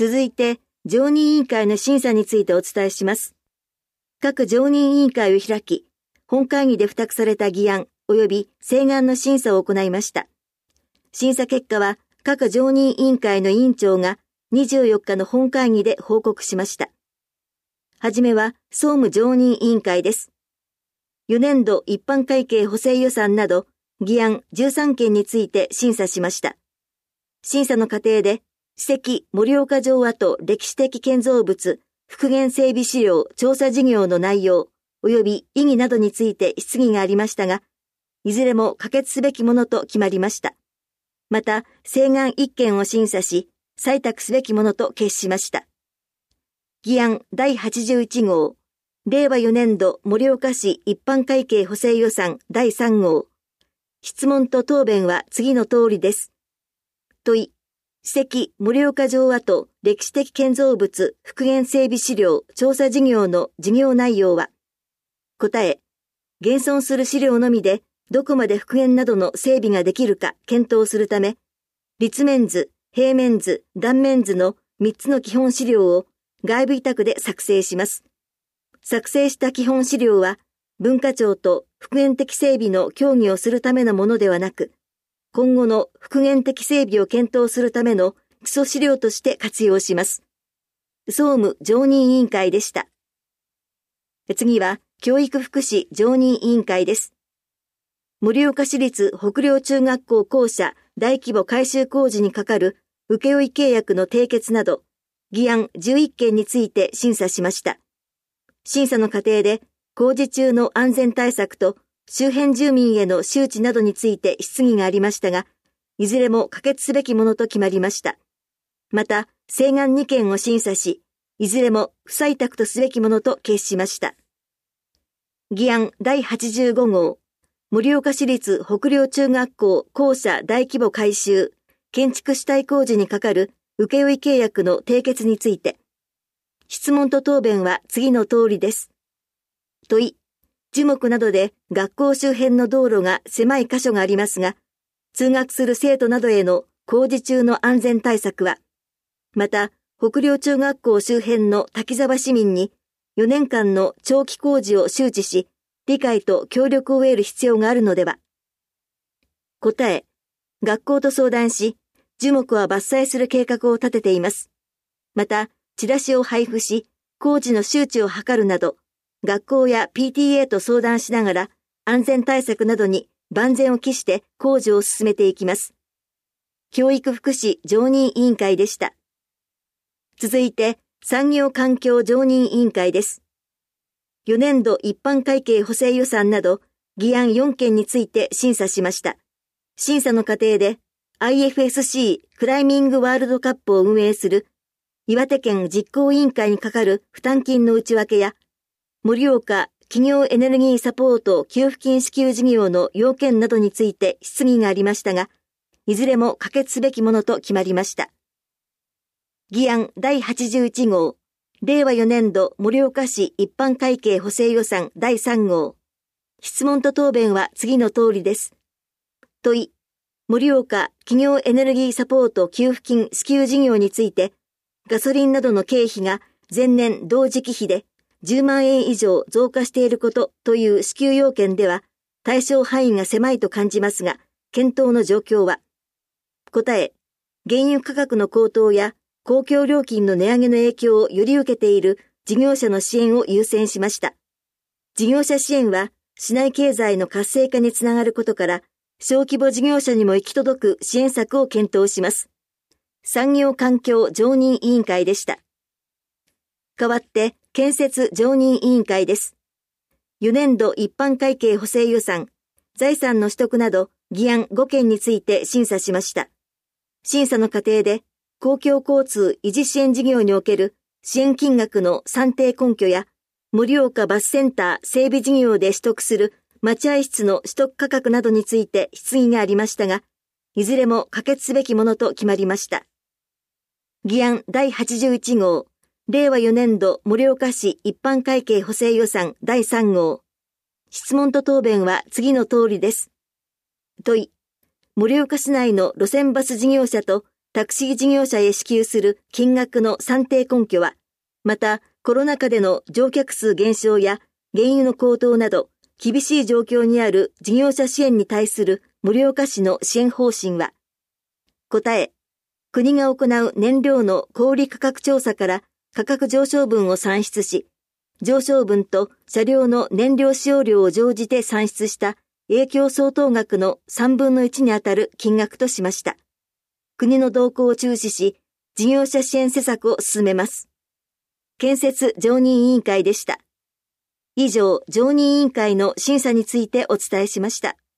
続いて、常任委員会の審査についてお伝えします。各常任委員会を開き、本会議で付託された議案及び請願の審査を行いました。審査結果は各常任委員会の委員長が24日の本会議で報告しました。はじめは総務常任委員会です。4年度一般会計補正予算など議案13件について審査しました。審査の過程で史跡盛岡城跡歴史的建造物復元整備資料調査事業の内容及び意義などについて質疑がありましたが、いずれも可決すべきものと決まりました。また、請願1件を審査し、採択すべきものと決しました。議案第81号、令和4年度盛岡市一般会計補正予算第3号。質問と答弁は次の通りです。問い、史跡盛岡城跡歴史的建造物復元整備資料調査事業の事業内容は、答え、現存する資料のみでどこまで復元などの整備ができるか検討するため、立面図、平面図、断面図の3つの基本資料を外部委託で作成します。作成した基本資料は、文化庁と復元的整備の協議をするためのものではなく、今後の復元的整備を検討するための基礎資料として活用します。総務常任委員会でした。次は、教育福祉常任委員会です。盛岡市立北陵中学校校舎大規模改修工事にかかる請負契約の締結など、議案11件について審査しました。審査の過程で、工事中の安全対策と周辺住民への周知などについて質疑がありましたが、いずれも可決すべきものと決まりました。また、請願2件を審査し、いずれも不採択とすべきものと決しました。議案第85号、盛岡市立北陵中学校校舎大規模改修、建築主体工事にかかる請負契約の締結について、質問と答弁は次の通りです。問い、樹木などで学校周辺の道路が狭い箇所がありますが、通学する生徒などへの工事中の安全対策は、また、北陵中学校周辺の滝沢市民に4年間の長期工事を周知し、理解と協力を得る必要があるのでは。答え、学校と相談し、樹木は伐採する計画を立てています。また、チラシを配布し、工事の周知を図るなど、学校や PTA と相談しながら、安全対策などに万全を期して工事を進めていきます。教育福祉常任委員会でした。続いて、産業環境常任委員会です。4年度一般会計補正予算など、議案4件について審査しました。審査の過程で、IFSC クライミングワールドカップを運営する岩手県実行委員会にかかる負担金の内訳や、盛岡企業エネルギーサポート給付金支給事業の要件などについて質疑がありましたが、いずれも可決すべきものと決まりました。議案第81号、令和4年度盛岡市一般会計補正予算第3号。質問と答弁は次の通りです。問い、盛岡企業エネルギーサポート給付金支給事業について、ガソリンなどの経費が前年同時期比で10万円以上増加していることという支給要件では、対象範囲が狭いと感じますが、検討の状況は、答え、原油価格の高騰や公共料金の値上げの影響をより受けている事業者の支援を優先しました。事業者支援は市内経済の活性化につながることから、小規模事業者にも行き届く支援策を検討します。産業環境常任委員会でした。代わって建設常任委員会です。4年度一般会計補正予算、財産の取得など議案5件について審査しました。審査の過程で、公共交通維持支援事業における支援金額の算定根拠や、盛岡バスセンター整備事業で取得する待合室の取得価格などについて質疑がありましたが、いずれも可決すべきものと決まりました。議案第81号、令和4年度盛岡市一般会計補正予算第3号。質問と答弁は次の通りです。問い、盛岡市内の路線バス事業者とタクシー事業者へ支給する金額の算定根拠は、またコロナ禍での乗客数減少や原油の高騰など、厳しい状況にある事業者支援に対する盛岡市の支援方針は、答え、国が行う燃料の小売価格調査から価格上昇分を算出し、上昇分と車両の燃料使用量を乗じて算出した影響相当額の3分の1にあたる金額としました。国の動向を注視し、事業者支援施策を進めます。建設常任委員会でした。以上、常任委員会の審査についてお伝えしました。